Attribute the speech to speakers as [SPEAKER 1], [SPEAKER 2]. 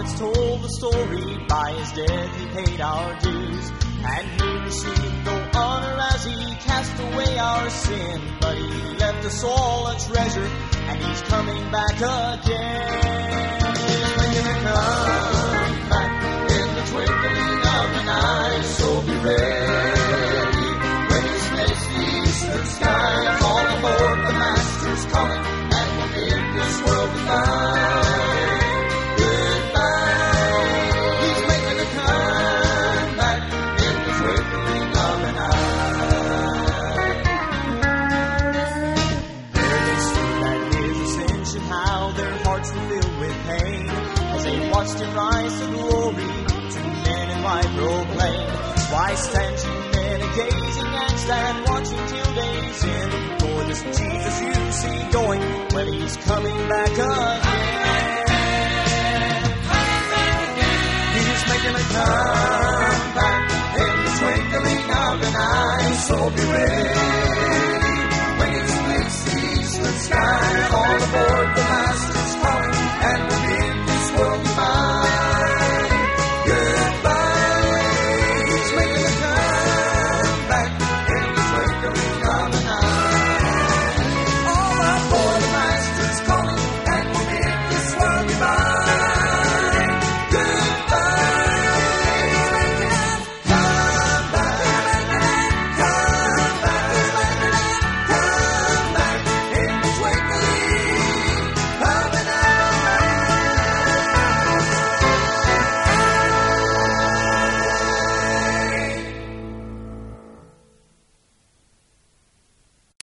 [SPEAKER 1] prophets told the story. By his death he paid our dues, and he received no honor as he cast away our sin. But he left us all a treasure, and he's coming back again. He's making a comeback in the twinkling of an eye. So be ready when he splits the eastern sky. All aboard, the master's calling, and we'll bid this world goodbye. Watched him rise to glory, to men in white proclaim. Why stand you men gazing and stand watching till day's end? For this Jesus you see going, well, he's coming back again. He's making a comeback in the twinkling of an eye. So be ready